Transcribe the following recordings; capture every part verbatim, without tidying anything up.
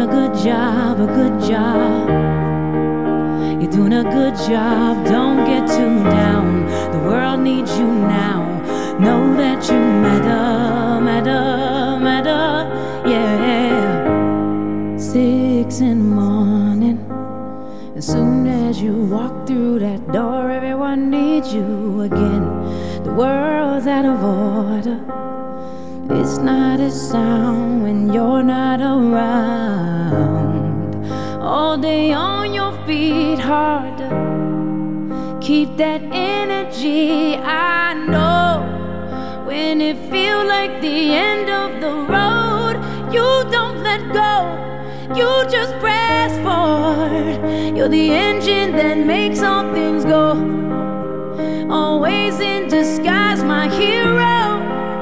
a good job, a good job. You're doing a good job, don't get too down. The world needs you now. Know that you matter, matter, matter, yeah. Six in the morning, as soon as you walk through that door, everyone needs you again. The world's out of order. It's not a sound when you're not around. All day on your feet, harder. Keep that energy. I know when it feels like the end of the road, you don't let go. You just press forward. You're the engine that makes all things go. Always in disguise, my hero.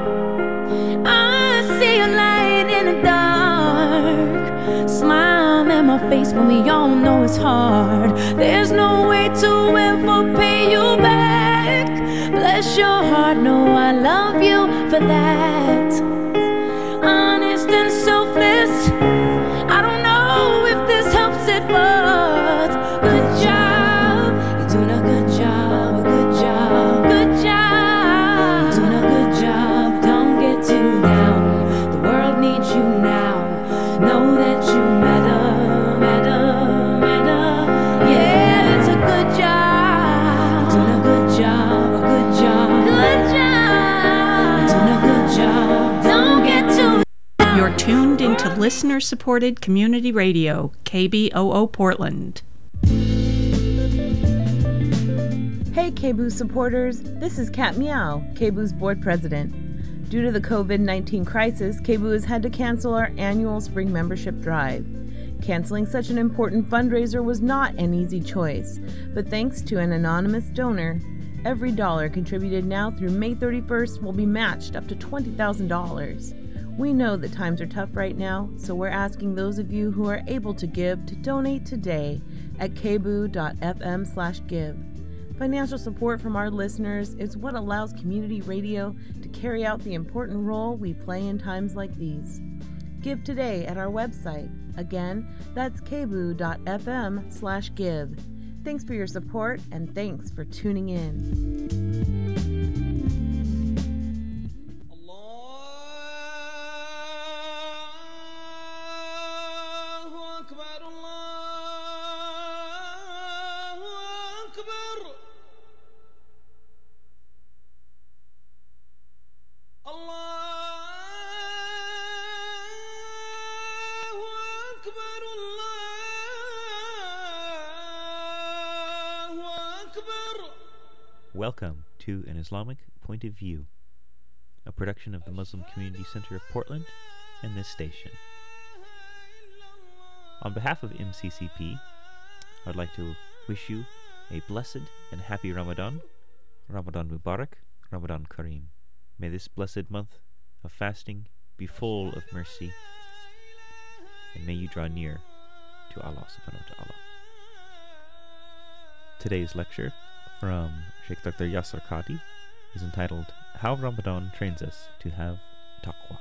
I see a light in the dark. Smile at my face when we all know it's hard. There's no way to ever pay you back. Bless your heart, know I love you for that. Honest and selfless. I don't know if this helps it, but good job. You're doing a good job, a good job, good job. You're doing a good job, don't get too down. The world needs you now. Know that you matter, matter, matter. Yeah, it's a good job. You're doing a good job, a good job, good job. You're doing a good job, don't get too down. You're tuned into listener-supported community radio, K B O O Portland. Hey K B O O supporters, this is Kat Meow, K B O O's board president. Due to the covid nineteen crisis, K B O O has had to cancel our annual spring membership drive. Canceling such an important fundraiser was not an easy choice, but thanks to an anonymous donor, every dollar contributed now through May thirty-first will be matched up to twenty thousand dollars. We know that times are tough right now, so we're asking those of you who are able to give to donate today at k b o o dot f m slash give. Financial support from our listeners is what allows community radio to carry out the important role we play in times like these. Give today at our website. Again, that's k b o o dot f m slash give. Thanks for your support and thanks for tuning in. Welcome to An Islamic Point of View, a production of the Muslim Community Center of Portland and this station. On behalf of M C C P, I'd like to wish you a blessed and happy Ramadan, Ramadan Mubarak, Ramadan Kareem. May this blessed month of fasting be full of mercy, and may you draw near to Allah subhanahu wa ta'ala. Today's lecture from Sheikh Doctor Yasser Qadi is entitled How Ramadan Trains Us to Have Taqwa.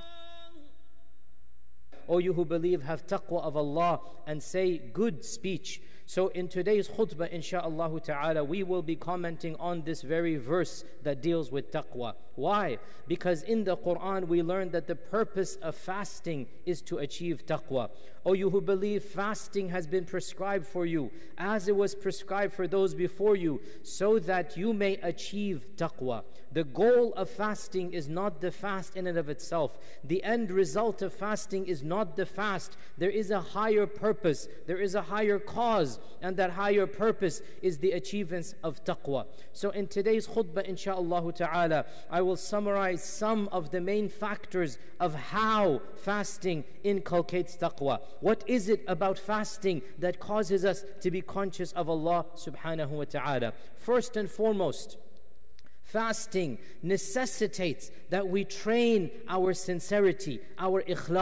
O you who believe, have taqwa of Allah and say good speech. So in today's khutbah, insha'Allah ta'ala, we will be commenting on this very verse that deals with taqwa. Why? Because in the Quran we learn that the purpose of fasting is to achieve taqwa. O you who believe, fasting has been prescribed for you as it was prescribed for those before you, so that you may achieve taqwa. The goal of fasting is not the fast in and of itself. The end result of fasting is not the fast. There is a higher purpose. There is a higher cause. And that higher purpose is the achievements of taqwa. So in today's khutbah, insha'Allah ta'ala, I will summarize some of the main factors of how fasting inculcates taqwa. What is it about fasting that causes us to be conscious of Allah subhanahu wa ta'ala? First and foremost, fasting necessitates that we train our sincerity, our ikhlas.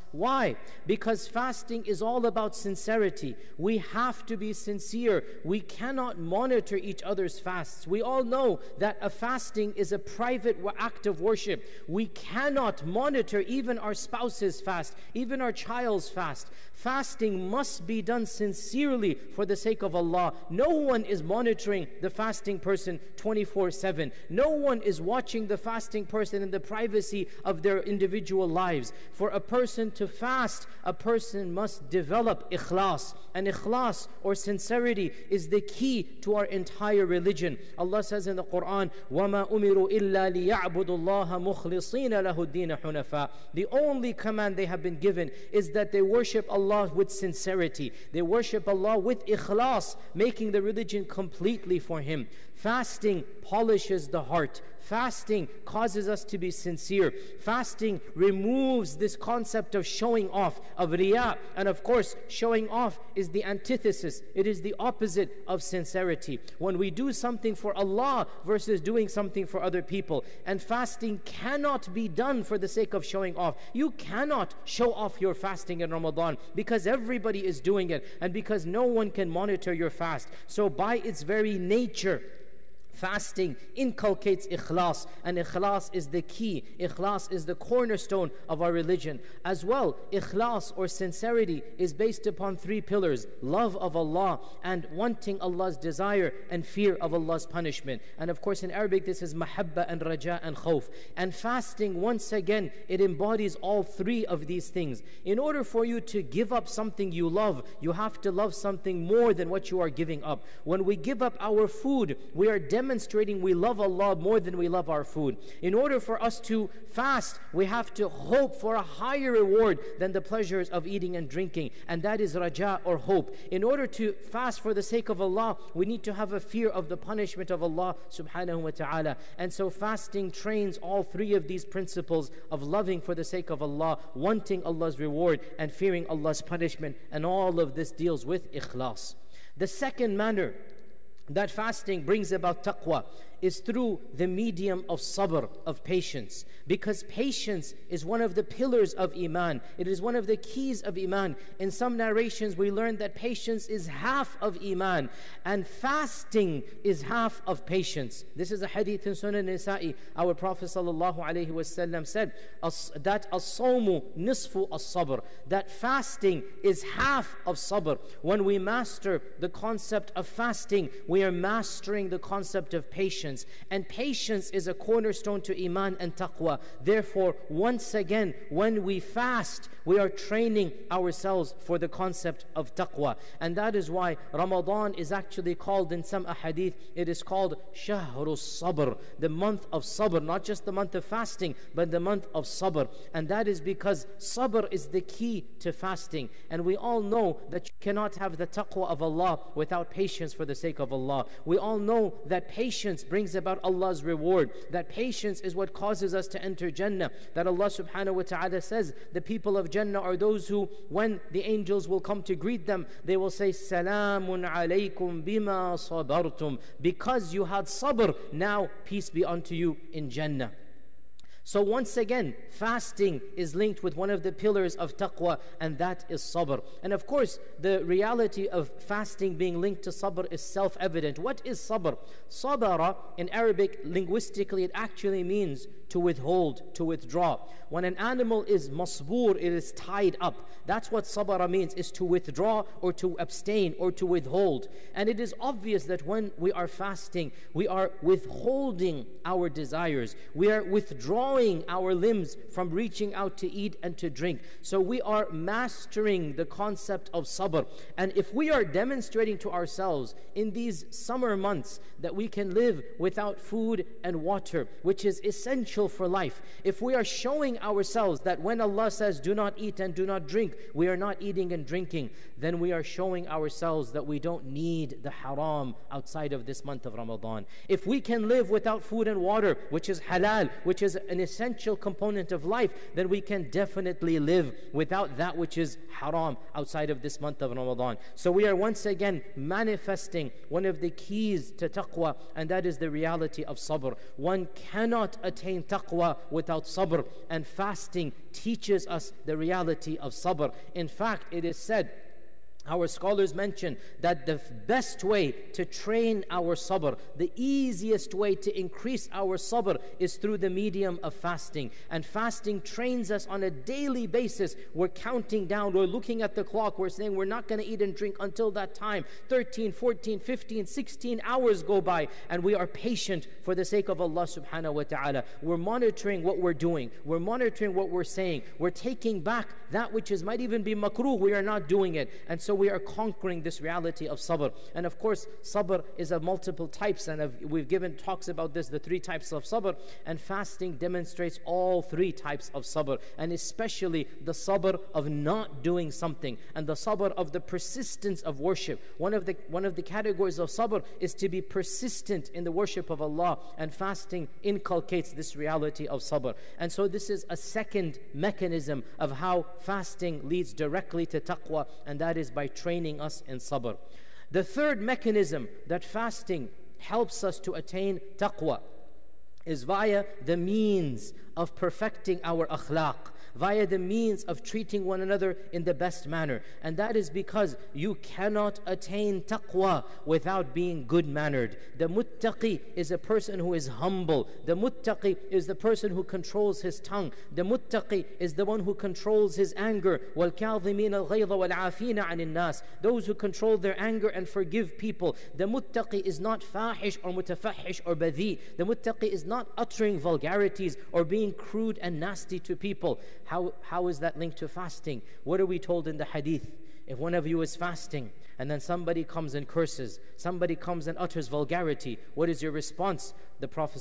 Why? Because fasting is all about sincerity. We have to be sincere. We cannot monitor each other's fasts. We all know that a fasting is a private act of worship. We cannot monitor even our spouse's fast, even our child's fast. Fasting must be done sincerely for the sake of Allah. No one is monitoring the fasting person twenty-four seven. No one is watching the fasting person in the privacy of their individual lives. For a person to fast, a person must develop ikhlas. And ikhlas, or sincerity, is the key to our entire religion. Allah says in the Quran, وَمَا أُمِرُوا إِلَّا لِيَعْبُدُوا اللَّهَ مُخْلِصِينَ لَهُ الدِّينَ حُنَفَاءَ. The only command they have been given is that they worship Allah with sincerity. They worship Allah with ikhlas, making the religion completely for Him. Fasting polishes the heart. Fasting causes us to be sincere. Fasting removes this concept of showing off, of riya. And of course, showing off is the antithesis. It is the opposite of sincerity. When we do something for Allah versus doing something for other people. And fasting cannot be done for the sake of showing off. You cannot show off your fasting in Ramadan because everybody is doing it and because no one can monitor your fast. So by its very nature, fasting inculcates ikhlas, and ikhlas is the key. Ikhlas is the cornerstone of our religion. As well, ikhlas or sincerity is based upon three pillars: love of Allah and wanting Allah's desire and fear of Allah's punishment. And of course in Arabic this is mahabba and raja and khawf. And fasting, once again, it embodies all three of these things. In order for you to give up something you love, you have to love something more than what you are giving up. When we give up our food, we are demonstrating demonstrating we love Allah more than we love our food. In order for us to fast, we have to hope for a higher reward than the pleasures of eating and drinking, and that is raja or hope. In order to fast for the sake of Allah, we need to have a fear of the punishment of Allah subhanahu wa ta'ala. And so fasting trains all three of these principles of loving for the sake of Allah, wanting Allah's reward, and fearing Allah's punishment. And all of this deals with ikhlas. The second manner that fasting brings about taqwa is through the medium of sabr, of patience. Because patience is one of the pillars of Iman. It is one of the keys of Iman. In some narrations we learn that patience is half of Iman, and fasting is half of patience. This is a hadith in Sunan Nisa'i. Our Prophet sallallahu alaihi wasallam said that as-sawmu nisfu as-sabr, that fasting is half of sabr. When we master the concept of fasting, we are mastering the concept of patience. And patience is a cornerstone to Iman and taqwa. Therefore, once again, when we fast, we are training ourselves for the concept of taqwa. And that is why Ramadan is actually called, in some ahadith, it is called Shahrus Sabr, the month of sabr. Not just the month of fasting, but the month of sabr. And that is because sabr is the key to fasting. And we all know that you cannot have the taqwa of Allah without patience for the sake of Allah. We all know that patience brings about Allah's reward. That patience is what causes us to enter Jannah. That Allah subhanahu wa ta'ala says the people of Jannah are those who, when the angels will come to greet them, they will say, Salamun alaykum bima sabartum. Because you had sabr, now peace be unto you in Jannah. So once again, fasting is linked with one of the pillars of taqwa, and that is sabr. And of course, the reality of fasting being linked to sabr is self-evident. What is sabr? Sabara, in Arabic, linguistically, it actually means to withhold, to withdraw. When an animal is masbur, it is tied up. That's what sabara means, is to withdraw or to abstain or to withhold. And it is obvious that when we are fasting, we are withholding our desires. We are withdrawing our limbs from reaching out to eat and to drink. So we are mastering the concept of sabr. And if we are demonstrating to ourselves in these summer months that we can live without food and water, which is essential for life, if we are showing ourselves that when Allah says do not eat and do not drink, we are not eating and drinking, then we are showing ourselves that we don't need the haram outside of this month of Ramadan. If we can live without food and water, which is halal, which is an essential component of life, then we can definitely live without that which is haram outside of this month of Ramadan. So we are once again manifesting one of the keys to taqwa, and that is the reality of sabr. One cannot attain taqwa without sabr. And fasting teaches us the reality of sabr. In fact, it is said, our scholars mention that the best way to train our sabr, the easiest way to increase our sabr is through the medium of fasting. And fasting trains us on a daily basis. We're counting down, we're looking at the clock, we're saying we're not going to eat and drink until that time. thirteen, fourteen, fifteen, sixteen hours go by, and we are patient for the sake of Allah subhanahu wa ta'ala. We're monitoring what we're doing. We're monitoring what we're saying. We're taking back that which is might even be makruh. We are not doing it. And so we are conquering this reality of sabr. And of course, sabr is of multiple types, and I've, we've given talks about this, the three types of sabr, and fasting demonstrates all three types of sabr, and especially the sabr of not doing something, and the sabr of the persistence of worship. One of the, one of the categories of sabr is to be persistent in the worship of Allah, and fasting inculcates this reality of sabr. And so this is a second mechanism of how fasting leads directly to taqwa, and that is by training us in sabr. The third mechanism that fasting helps us to attain taqwa is via the means of perfecting our akhlaq, via the means of treating one another in the best manner. And that is because you cannot attain taqwa without being good-mannered. The muttaqi is a person who is humble. The muttaqi is the person who controls his tongue. The muttaqi is the one who controls his anger. وَالْكَاظِمِينَ الْغَيْظَ وَالْعَافِينَ عَنِ النَّاسِ. Those who control their anger and forgive people. The muttaqi is not fahish or mutafahish or badhi. The muttaqi is not uttering vulgarities or being crude and nasty to people. How, how is that linked to fasting? What are we told in the hadith? If one of you is fasting and then somebody comes and curses, somebody comes and utters vulgarity, what is your response? The Prophet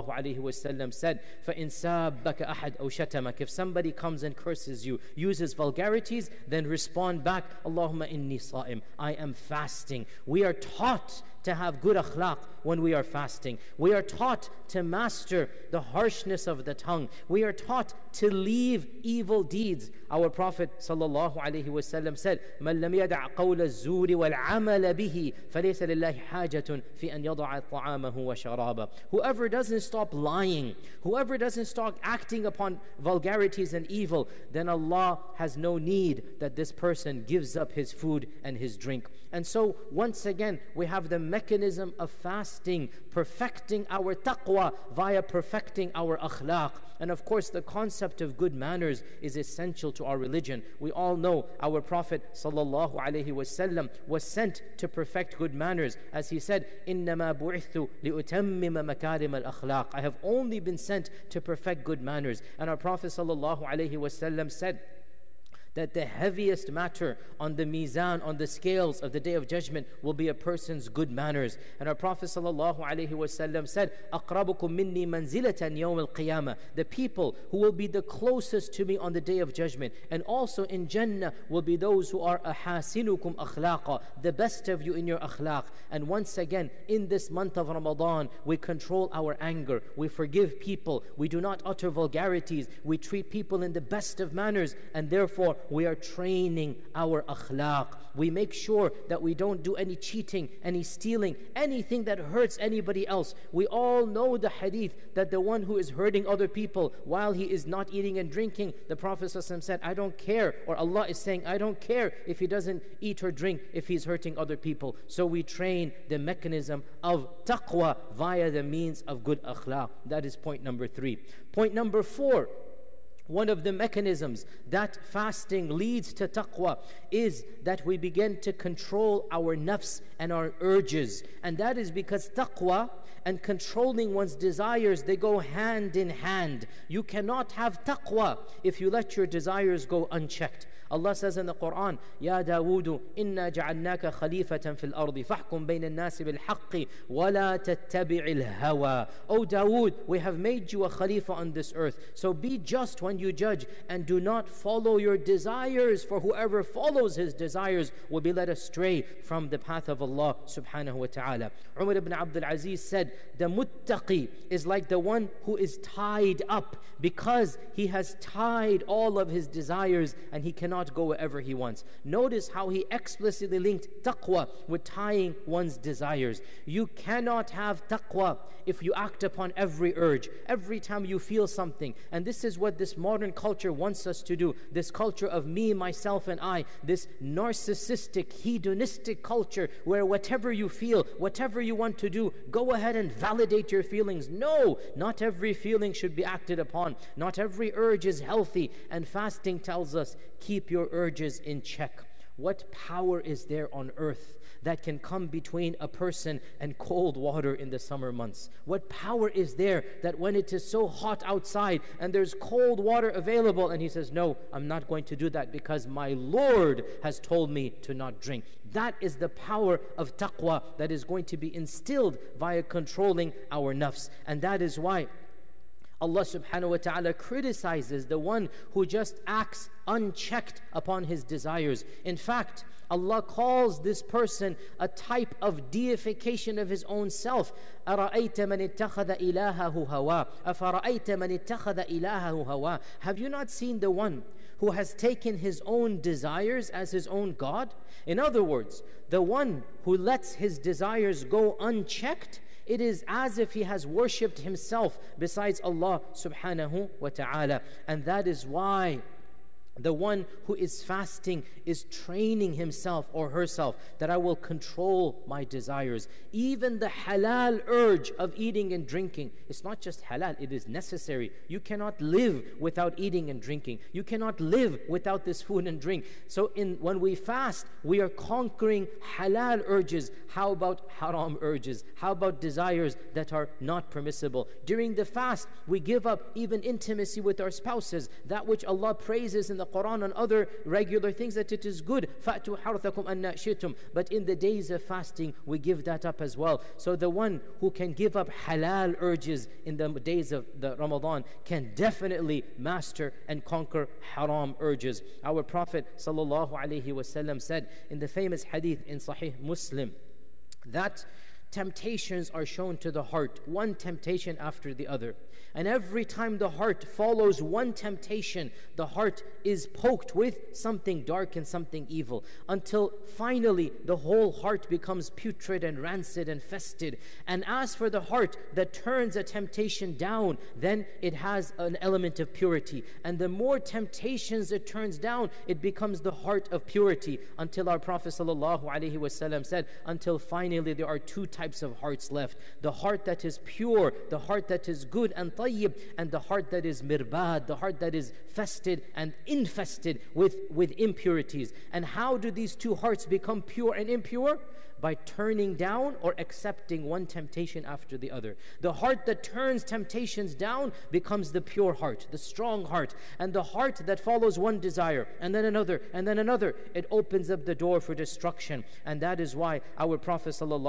ﷺ said, فَإِنْ سَابَّكَ أَحَدْ أَوْ شَتَمَكَ. If somebody comes and curses you, uses vulgarities, then respond back, Allahumma inni sa'im. I am fasting. We are taught to have good akhlaq when we are fasting. We are taught to master the harshness of the tongue. We are taught to leave evil deeds. Our Prophet ﷺ said, مَنْ لَمْ يَدَعْ قَوْلَ الزُّورِ وَالْعَمَلَ بِهِ فَلَيْسَ لِلَّهِ حَاجَةٌ فِي أَنْ يَضَعَ طَعَامَهُ وَشَرَابَهُ. Whoever doesn't stop lying, whoever doesn't stop acting upon vulgarities and evil, then Allah has no need that this person gives up his food and his drink. And so once again, we have the mechanism of fasting, perfecting our taqwa via perfecting our akhlaq. And of course, the concept of good manners is essential to our religion. We all know our Prophet sallallahu alaihi wasallam was sent to perfect good manners, as he said, إِنَّمَا بُعِثْتُ لِأُتَمِّمَ مَكَارِمَ الْأَخْلَاقِ. I have only been sent to perfect good manners. And our Prophet sallallahu alaihi wasallam said that the heaviest matter on the mizan, on the scales of the Day of Judgment, will be a person's good manners. And our Prophet ﷺ said, أَقْرَبُكُم مِّنِّي مَنْزِلَةً يَوْمَ الْقِيَامَةِ. The people who will be the closest to me on the Day of Judgment, and also in Jannah, will be those who are أَحَاسِنُكُمْ أَخْلَاقًا, the best of you in your akhlaq. And once again, in this month of Ramadan, we control our anger, we forgive people, we do not utter vulgarities, we treat people in the best of manners, and therefore we are training our akhlaq. We make sure that we don't do any cheating, any stealing, anything that hurts anybody else. We all know the hadith that the one who is hurting other people while he is not eating and drinking, the Prophet ﷺ said, I don't care, or Allah is saying, I don't care if he doesn't eat or drink if he's hurting other people. So we train the mechanism of taqwa via the means of good akhlaq. That is point number three. Point number four, one of the mechanisms that fasting leads to taqwa is that we begin to control our nafs and our urges. And that is because taqwa and controlling one's desires, they go hand in hand. You cannot have taqwa if you let your desires go unchecked. Allah says in the Quran, Ya Dawood, inna ja'alnaka khalifatan fil ardi fahkum bayna an-nasi bil haqqi wa la tattabi'il hawa. O Dawood, we have made you a khalifa on this earth. So be just when you judge and do not follow your desires, for whoever follows his desires will be led astray from the path of Allah subhanahu wa ta'ala. Umar ibn Abdul Aziz said, the muttaqi is like the one who is tied up because he has tied all of his desires and he cannot cannot go wherever he wants. Notice how he explicitly linked taqwa with tying one's desires. You cannot have taqwa if you act upon every urge, every time you feel something. And this is what this modern culture wants us to do. This culture of me, myself, and I. This narcissistic, hedonistic culture where whatever you feel, whatever you want to do, go ahead and validate your feelings. No, not every feeling should be acted upon. Not every urge is healthy. And fasting tells us, keep your urges in check. What power is there on earth that can come between a person and cold water in the summer months? What power is there that when it is so hot outside and there's cold water available and he says, no, I'm not going to do that because my Lord has told me to not drink. That is the power of taqwa that is going to be instilled via controlling our nafs. And that is why Allah subhanahu wa ta'ala criticizes the one who just acts unchecked upon his desires. In fact, Allah calls this person a type of deification of his own self. أَرَأَيْتَ مَنِ اتَّخَذَ إِلَهَهُ هَوَى أَفَرَأَيْتَ مَنِ اتَّخَذَ إِلَهَهُ هَوَى. Have you not seen the one who has taken his own desires as his own God? In other words, the one who lets his desires go unchecked, it is as if he has worshipped himself besides Allah subhanahu wa ta'ala. And that is why the one who is fasting is training himself or herself that I will control my desires. Even the halal urge of eating and drinking, it's not just halal, it is necessary. You cannot live without eating and drinking. You cannot live without this food and drink. So in when we fast, we are conquering halal urges. How about haram urges? How about desires that are not permissible? During the fast, we give up even intimacy with our spouses, that which Allah praises in the Quran and other regular things that it is good. فَأْتُوا حَرْثَكُمْ أَنَّ شِئْتُمْ. But in the days of fasting, we give that up as well. So the one who can give up halal urges in the days of the Ramadan can definitely master and conquer haram urges. Our Prophet sallallahu alaihi wasallam said in the famous hadith in Sahih Muslim that temptations are shown to the heart, one temptation after the other. And every time the heart follows one temptation, the heart is poked with something dark and something evil, until finally the whole heart becomes putrid and rancid and fested. And as for the heart that turns a temptation down, then it has an element of purity. And the more temptations it turns down, it becomes the heart of purity, until our Prophet ﷺ said, until finally there are two types of hearts left. The heart that is pure, the heart that is good and tayyib, and the heart that is mirbad, the heart that is fested and infested with, with impurities. And how do these two hearts become pure and impure? By turning down or accepting one temptation after the other. The heart that turns temptations down becomes the pure heart, the strong heart. And the heart that follows one desire and then another and then another, it opens up the door for destruction. And that is why our Prophet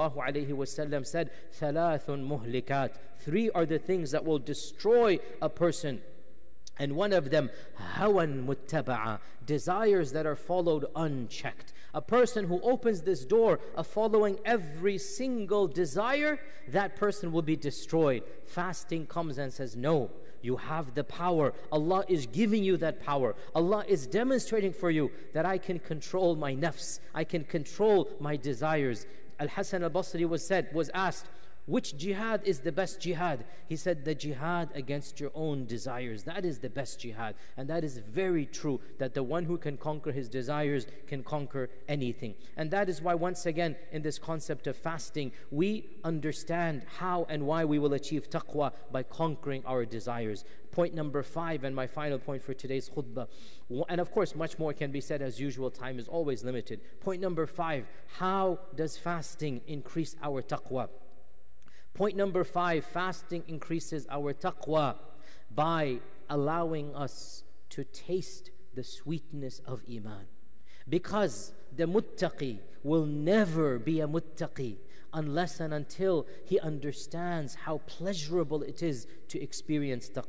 ﷺ said, ثَلَاثٌ مُهْلِكَاتٌ. Three are the things that will destroy a person. And one of them, hawan muttaba'a, desires that are followed unchecked. A person who opens this door of following every single desire, that person will be destroyed. Fasting comes and says, no, you have the power. Allah is giving you that power. Allah is demonstrating for you that I can control my nafs. I can control my desires. Al-Hasan al-Basri was said, was asked, which jihad is the best jihad? He said, the jihad against your own desires. That is the best jihad. And that is very true, that the one who can conquer his desires can conquer anything. And that is why, once again, in this concept of fasting, we understand how and why we will achieve taqwa by conquering our desires. Point number five, and my final point for today's khutbah. And of course, much more can be said as usual. Time is always limited. Point number five, how does fasting increase our taqwa? Point number five, fasting increases our taqwa by allowing us to taste the sweetness of iman. Because the muttaqi will never be a muttaqi unless and until he understands how pleasurable it is to experience taqwa.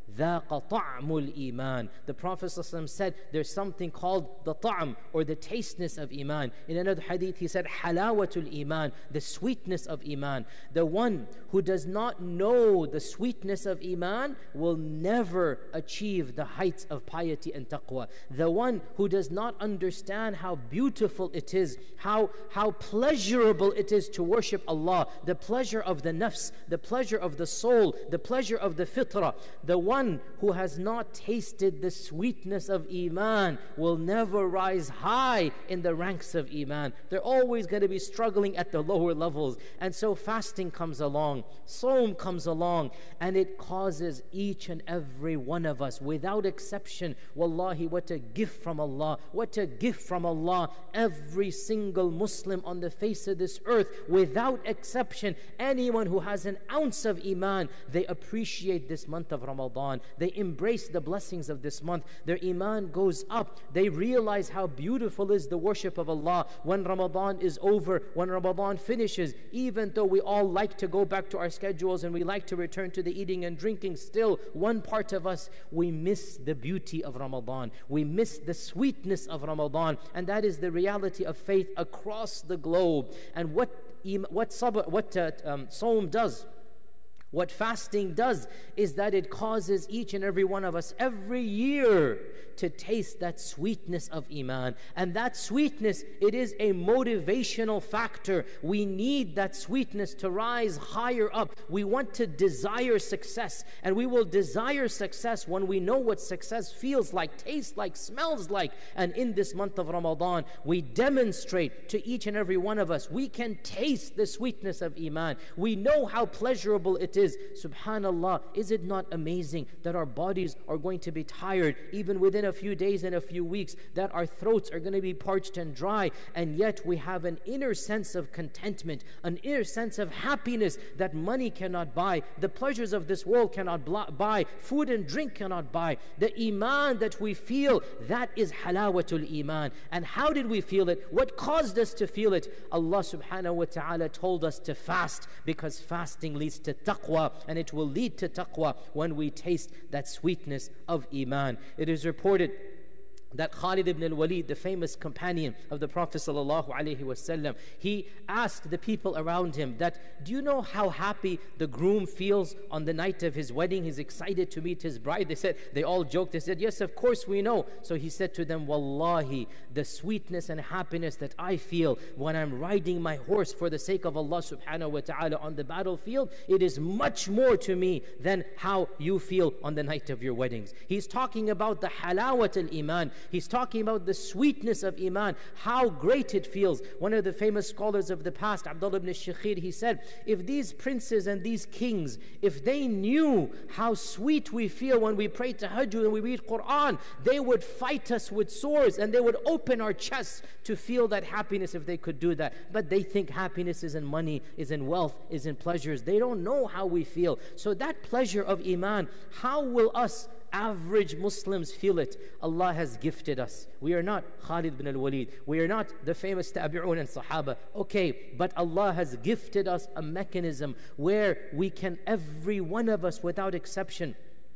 ذَاقَ طَعْمُ الْإِيمَانِ. The Prophet ﷺ said there's something called the ta'am, or the tasteness of Iman. In another hadith he said halawatul Iman, the sweetness of Iman. The one who does not know the sweetness of Iman will never achieve the heights of piety and taqwa. The one who does not understand how beautiful it is, how, how pleasurable it is to worship Allah, the pleasure of the nafs, the pleasure of the soul, the pleasure of the fitrah. The one who has not tasted the sweetness of Iman will never rise high in the ranks of Iman. They're always going to be struggling at the lower levels. And so fasting comes along, Sawm comes along, and it causes each and every one of us, without exception, wallahi, what a gift from Allah, what a gift from Allah. Every single Muslim on the face of this earth, without exception, anyone who has an ounce of Iman, they appreciate this month of Ramadan. They embrace the blessings of this month. Their Iman goes up. They realize how beautiful is the worship of Allah when Ramadan is over, when Ramadan finishes. Even though we all like to go back to our schedules and we like to return to the eating and drinking, still one part of us, we miss the beauty of Ramadan. We miss the sweetness of Ramadan. And that is the reality of faith across the globe. And what what sabr, what uh, um, Sawm does, what fasting does, is that it causes each and every one of us every year to taste that sweetness of Iman. And that sweetness, it is a motivational factor. We need that sweetness to rise higher up. We want to desire success, and we will desire success when we know what success feels like, tastes like, smells like. And in this month of Ramadan, we demonstrate to each and every one of us, we can taste the sweetness of Iman. We know how pleasurable it is. Subhanallah, is it not amazing that our bodies are going to be tired even within a few days and a few weeks, that our throats are going to be parched and dry, and yet we have an inner sense of contentment, an inner sense of happiness that money cannot buy, the pleasures of this world cannot buy, food and drink cannot buy. The Iman that we feel, that is halawatul Iman. And how did we feel it? What caused us to feel it? Allah subhanahu wa ta'ala told us to fast, because fasting leads to taqwa, and it will lead to taqwa when we taste that sweetness of Iman. It is reported that Khalid ibn al-Walid, the famous companion of the Prophet sallallahu alaihi wasallam, he asked the people around him that, do you know how happy the groom feels on the night of his wedding? He's excited to meet his bride. They said, they all joked, they said, yes, of course we know. So he said to them, wallahi, the sweetness and happiness that I feel when I'm riding my horse for the sake of Allah subhanahu wa ta'ala on the battlefield, it is much more to me than how you feel on the night of your weddings. He's talking about the halawat al-Iman. He's talking about the sweetness of Iman, how great it feels. One of the famous scholars of the past, Abdullah ibn Shakhir, he said, if these princes and these kings, if they knew how sweet we feel when we pray tahajjud and we read Quran, they would fight us with swords and they would open our chests to feel that happiness if they could do that. But they think happiness is in money, is in wealth, is in pleasures. They don't know how we feel. So that pleasure of Iman, how will us average Muslims feel it? Allah has gifted us. We are not Khalid ibn al-Walid. We are not the famous Tabi'un and Sahaba. Okay, but Allah has gifted us a mechanism where we can, every one of us without exception,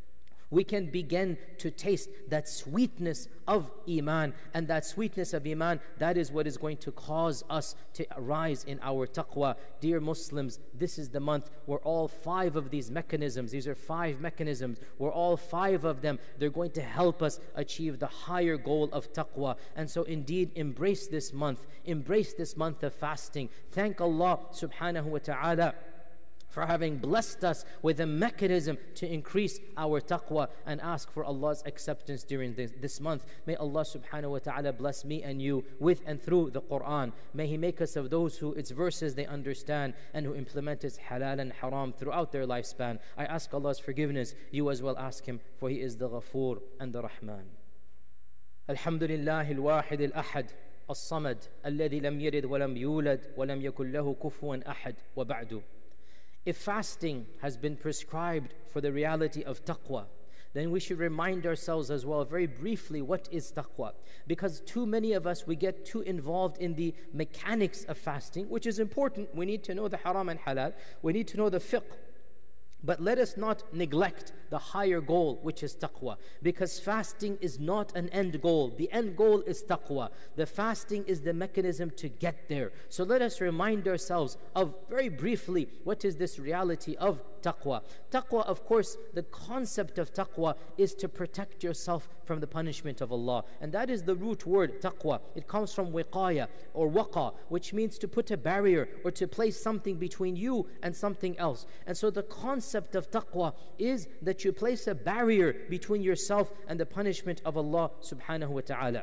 we can begin to taste that sweetness of Iman. And that sweetness of Iman, that is what is going to cause us to rise in our taqwa. Dear Muslims, this is the month where all five of these mechanisms, these are five mechanisms, where all five of them, they're going to help us achieve the higher goal of taqwa. And so indeed, embrace this month. Embrace this month of fasting. Thank Allah subhanahu wa ta'ala for having blessed us with a mechanism to increase our taqwa, and ask for Allah's acceptance during this, this month. May Allah subhanahu wa ta'ala bless me and you with and through the Quran. May He make us of those who its verses they understand and who implement its halal and haram throughout their lifespan. I ask Allah's forgiveness. You as well ask Him, for He is the Ghafoor and the Rahman. Alhamdulillah al-Wahid al-Ahad الصمد الذي لم يلد ولم يولد ولم يكن له كفوا أحد وبعد. If fasting has been prescribed for the reality of taqwa, then we should remind ourselves as well very briefly what is taqwa. Because too many of us, we get too involved in the mechanics of fasting, which is important. We need to know the haram and halal. We need to know the fiqh. But let us not neglect the higher goal, which is taqwa, because fasting is not an end goal. The end goal is taqwa. The fasting is the mechanism to get there. So let us remind ourselves of, very briefly, what is this reality of taqwa. Taqwa, of course, the concept of taqwa is to protect yourself from the punishment of Allah. And that is the root word, taqwa. It comes from wiqaya or waqa, which means to put a barrier or to place something between you and something else. And so the concept of taqwa is that you place a barrier between yourself and the punishment of Allah subhanahu wa ta'ala.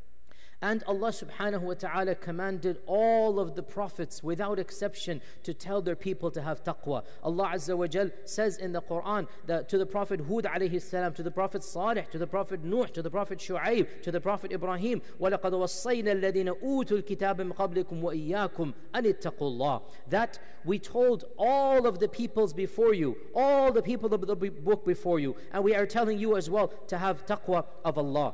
And Allah subhanahu wa ta'ala commanded all of the prophets without exception to tell their people to have taqwa. Allah Azza wa Jal says in the Quran that to the Prophet Hud alayhi salam, to the Prophet Salih, to the Prophet Nuh, to the Prophet Shu'aib, to the Prophet Ibrahim, وَلَقَدْ وَصَّيْنَا الَّذِينَ أُوتُوا الْكِتَابَ مِنْ قَبْلِكُمْ وَإِيَّاكُمْ أَنِ اتَّقُوا اللَّهِ. That we told all of the peoples before you, all the people of the book before you, and we are telling you as well to have taqwa of Allah.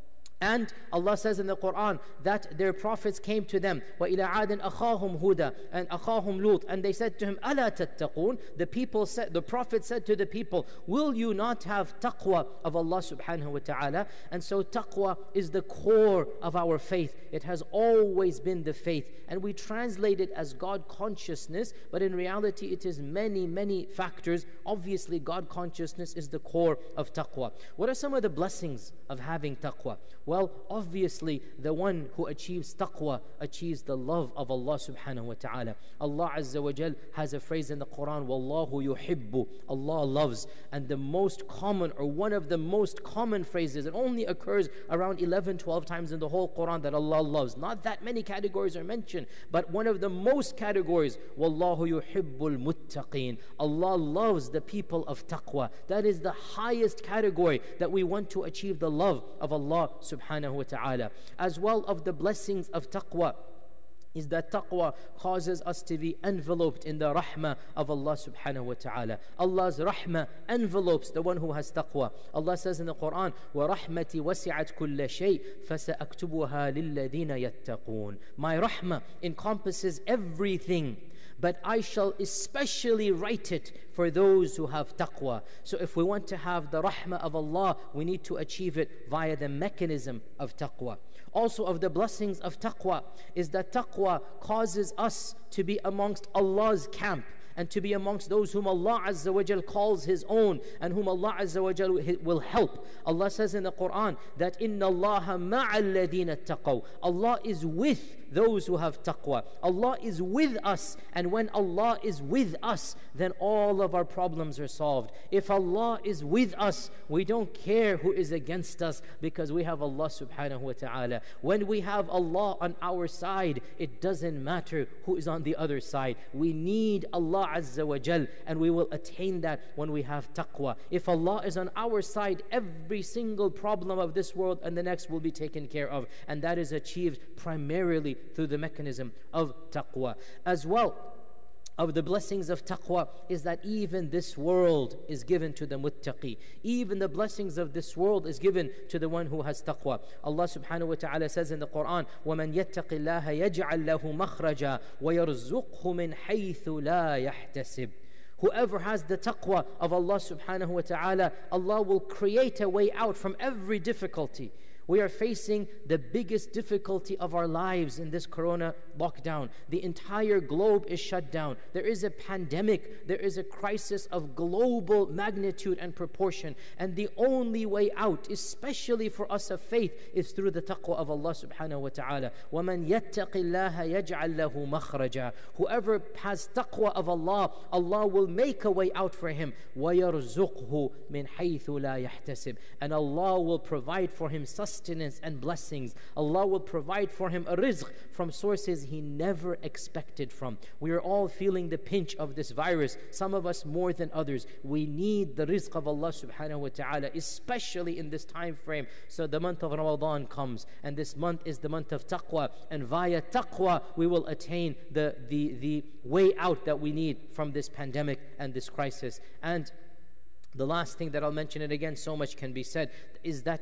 And Allah says in the Quran that their prophets came to them, وَإِلَىٰ عَادٍ أَخَاهُمْ هُدَى and أَخَاهُمْ لُوط, and they said to him, أَلَا تَتَّقُونَ. The people said, the prophet said to the people, will you not have taqwa of Allah subhanahu wa ta'ala? And so taqwa is the core of our faith. It has always been the faith. And we translate it as God consciousness, but in reality it is many, many factors. Obviously God consciousness is the core of taqwa. What are some of the blessings of having taqwa? Well, obviously, the one who achieves taqwa achieves the love of Allah subhanahu wa ta'ala. Allah Azza wa Jal has a phrase in the Quran, Wallahu yuhibbu, Allah loves. And the most common, or one of the most common phrases, it only occurs around eleven, twelve times in the whole Quran that Allah loves. Not that many categories are mentioned, but one of the most categories, Wallahu yuhibbul muttaqeen. Allah loves the people of taqwa. That is the highest category that we want to achieve the love of Allah subhanahu wa ta'ala. As well, of the blessings of taqwa is that taqwa causes us to be enveloped in the rahmah of Allah subhanahu wa ta'ala. Allah's rahmah envelopes the one who has taqwa. Allah says in the Quran, وَرَحْمَتِي وَسِعَتْ كُلَّ شَيْءٍ فَسَأَكْتُبُهَا لِلَّذِينَ يَتَّقُونَ. My rahmah encompasses everything, but I shall especially write it for those who have taqwa. So if we want to have the rahmah of Allah, we need to achieve it via the mechanism of taqwa. Also, of the blessings of taqwa is that taqwa causes us to be amongst Allah's camp and to be amongst those whom Allah Azza wa Jal calls His own and whom Allah Azza wa Jal will help. Allah says in the Quran that إِنَّ اللَّهَ مَعَ الَّذِينَ اتَّقَوْا. Allah is with those who have taqwa. Allah is with us, and when Allah is with us, then all of our problems are solved. If Allah is with us, we don't care who is against us, because we have Allah subhanahu wa ta'ala. When we have Allah on our side, it doesn't matter who is on the other side. We need Allah Azza wa Jal, and we will attain that when we have taqwa. If Allah is on our side, every single problem of this world and the next will be taken care of, and that is achieved primarily through the mechanism of taqwa. As well, of the blessings of taqwa is that even this world is given to the muttaqi. Even the blessings of this world is given to the one who has taqwa. Allah subhanahu wa ta'ala says in the Quran, وَمَنْ يَتَّقِ اللَّهَ يَجْعَلْ لَهُ مَخْرَجًا وَيَرْزُقْهُ مِنْ حَيْثُ لَا يَحْتَسِبُ. Whoever has the taqwa of Allah subhanahu wa ta'ala, Allah will create a way out from every difficulty. We are facing the biggest difficulty of our lives in this corona lockdown. The entire globe is shut down. There is a pandemic. There is a crisis of global magnitude and proportion. And the only way out, especially for us of faith, is through the taqwa of Allah subhanahu wa ta'ala. وَمَنْ يَتَّقِ اللَّهَ يَجْعَلْ لَهُ مَخْرَجًا. Whoever has taqwa of Allah, Allah will make a way out for him. وَيَرْزُقْهُ مِنْ حَيْثُ لَا يَحْتَسِبُ. And Allah will provide for him sustenance and blessings. Allah will provide for him a rizq from sources he never expected from. We are all feeling the pinch of this virus, some of us more than others. We need the rizq of Allah subhanahu wa ta'ala, especially in this time frame. So the month of Ramadan comes, and this month is the month of taqwa, and via taqwa we will attain the, the, the way out that we need from this pandemic and this crisis. And the last thing that I'll mention, and again so much can be said, is that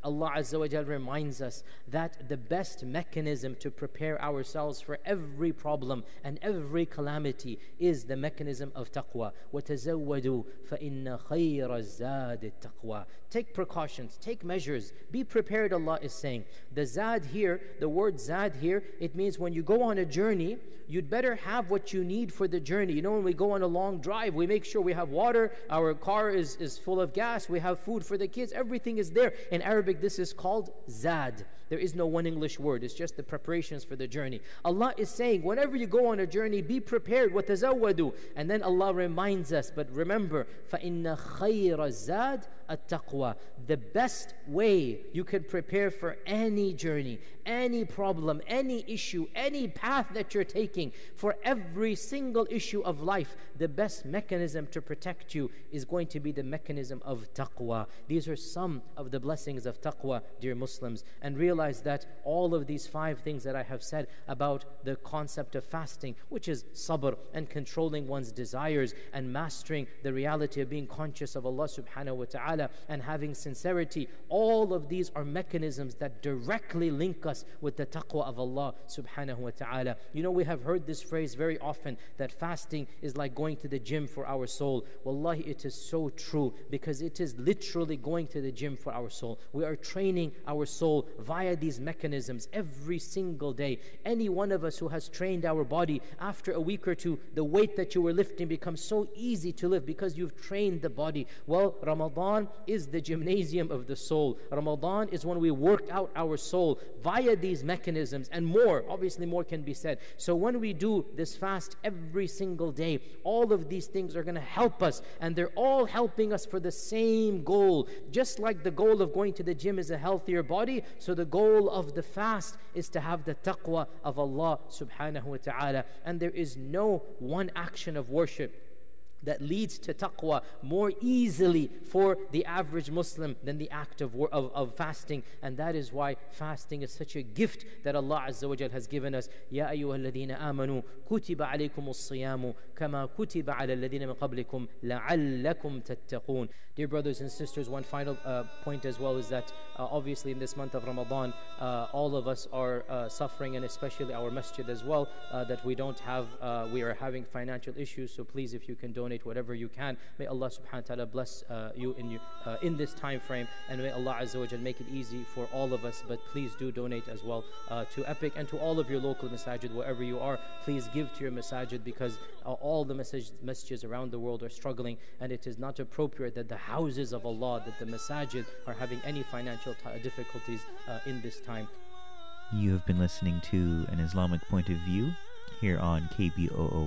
Allah Azza wa Jal reminds us that the best mechanism to prepare ourselves for every problem and every calamity is the mechanism of taqwa. وَتَزَوَّدُوا فَإِنَّ خَيْرَ الزَّادِ التَّقْوَى. Take precautions, take measures, be prepared, Allah is saying. The zad here, the word zad here, it means when you go on a journey, you'd better have what you need for the journey. You know, when we go on a long drive, we make sure we have water, our car is, is full of gas, we have food for the kids, everything is there. In Arabic, this is called zad. There is no one English word, it's just the preparations for the journey. Allah is saying, whenever you go on a journey, be prepared, وَتَزَوَّدُوا. And then Allah reminds us, but remember, فَإِنَّ خَيْرَ الزَّادِ التَّقْوَى. The best way you can prepare for any journey, any problem, any issue, any path that you're taking, for every single issue of life, the best mechanism to protect you is going to be the mechanism of taqwa. These are some of the blessings of taqwa, dear Muslims. And realize that all of these five things that I have said about the concept of fasting, which is sabr and controlling one's desires and mastering the reality of being conscious of Allah subhanahu wa ta'ala and having sincerity, all of these are mechanisms that directly link us with the taqwa of Allah subhanahu wa ta'ala. You know, we have heard this phrase very often, that fasting is like going to the gym for our soul. Wallahi, it is so true, because it is literally going to the gym for our soul. We are training our soul via these mechanisms every single day. Any one of us who has trained our body, after a week or two, the weight that you were lifting becomes so easy to lift because you've trained the body. Well, Ramadan is the gymnasium of the soul. Ramadan is when we work out our soul via these mechanisms, and more, obviously more can be said. So when we do this fast every single day, all of these things are going to help us, and they're all helping us for the same goal. Just like the goal of going to the gym is a healthier body, so the goal of the fast is to have the taqwa of Allah subhanahu wa ta'ala. And there is no one action of worship that leads to taqwa more easily for the average Muslim than the act of, of, of fasting. And that is why fasting is such a gift that Allah Azza wa Jal has given us. Ya ayyuha alladhina amanu kutiba alaykum as-siyamu kama kutiba ala alladhina min qablikum la'allakum tattaqun. Dear brothers and sisters, one final uh, point as well is that uh, obviously in this month of Ramadan, uh, all of us are uh, suffering, and especially our masjid as well, uh, that we don't have, uh, we are having financial issues. So please, if you can donate whatever you can, may Allah subhanahu wa ta'ala bless uh, you in you, uh, in this time frame, and may Allah Azza wa Jal make it easy for all of us. But please do donate as well uh, to Epic and to all of your local masajid, wherever you are. Please give to your masajid, because uh, all the masaj- masjids around the world are struggling, and it is not appropriate that the houses of Allah, that the masajid, are having any financial t- difficulties uh, in this time. You have been listening to An Islamic Point of View here on K B O O